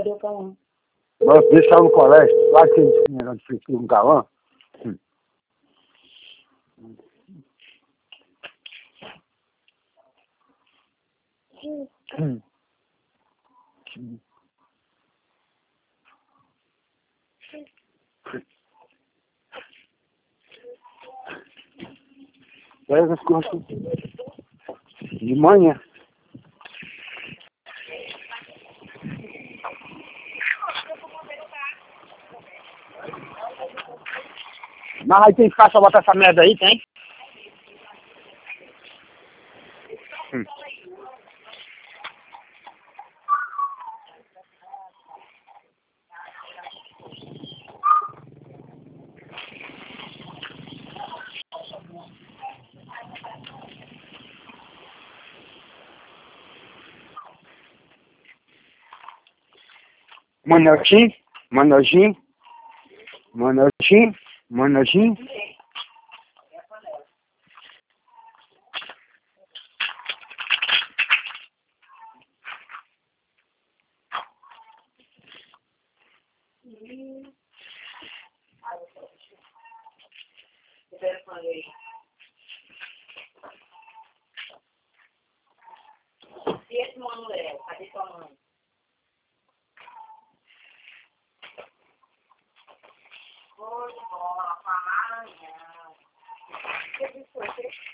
Cadê o Cauã? Nós deixamos no colégio, lá que eles tinham de fritura no Cauã. Pega as coisas de manhã. Mas aí tem que ficar só botar essa merda aí, tem? Manelzinho, Manelzinho, Manelzinho, Manelzinho. E esse Manuel? Cadê sua mãe? Foi embora, pra amanhã. O que foi?